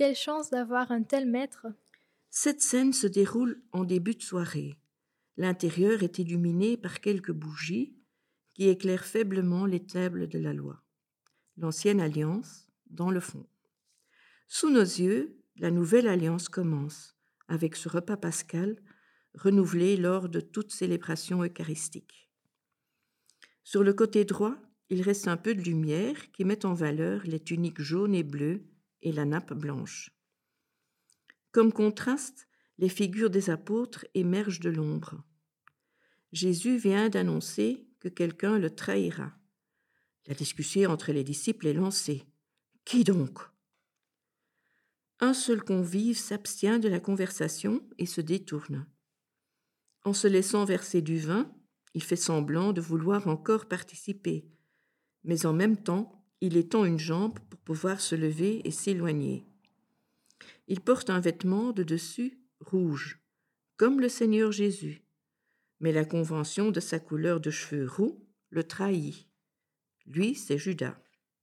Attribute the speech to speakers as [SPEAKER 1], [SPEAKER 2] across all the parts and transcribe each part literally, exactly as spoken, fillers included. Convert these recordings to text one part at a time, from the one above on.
[SPEAKER 1] Quelle chance d'avoir un tel maître!
[SPEAKER 2] Cette scène se déroule en début de soirée. L'intérieur est illuminé par quelques bougies qui éclairent faiblement les tables de la loi. L'ancienne alliance, dans le fond. Sous nos yeux, la nouvelle alliance commence, avec ce repas pascal renouvelé lors de toute célébration eucharistique. Sur le côté droit, il reste un peu de lumière qui met en valeur les tuniques jaunes et bleues et la nappe blanche. Comme contraste, les figures des apôtres émergent de l'ombre. Jésus vient d'annoncer que quelqu'un le trahira. La discussion entre les disciples est lancée. Qui donc? Un seul convive s'abstient de la conversation et se détourne. En se laissant verser du vin, il fait semblant de vouloir encore participer, mais en même temps, il étend une jambe pour pouvoir se lever et s'éloigner. Il porte un vêtement de dessus rouge, comme le Seigneur Jésus, mais la convention de sa couleur de cheveux roux le trahit. Lui, c'est Judas.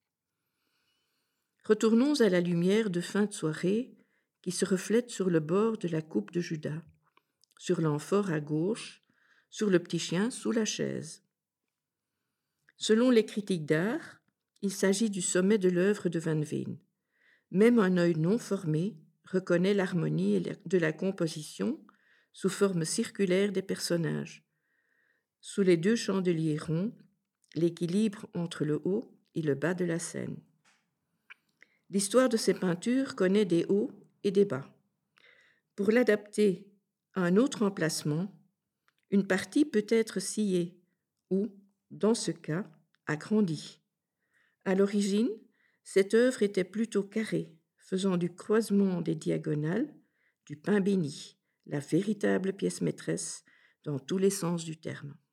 [SPEAKER 2] Retournons à la lumière de fin de soirée qui se reflète sur le bord de la coupe de Judas, sur l'amphore à gauche, sur le petit chien sous la chaise. Selon les critiques d'art, il s'agit du sommet de l'œuvre de Van Veen. Même un œil non formé reconnaît l'harmonie de la composition sous forme circulaire des personnages. Sous les deux chandeliers ronds, l'équilibre entre le haut et le bas de la scène. L'histoire de ces peintures connaît des hauts et des bas. Pour l'adapter à un autre emplacement, une partie peut être sciée ou, dans ce cas, agrandie. À l'origine, cette œuvre était plutôt carrée, faisant du croisement des diagonales du pain béni, la véritable pièce maîtresse dans tous les sens du terme.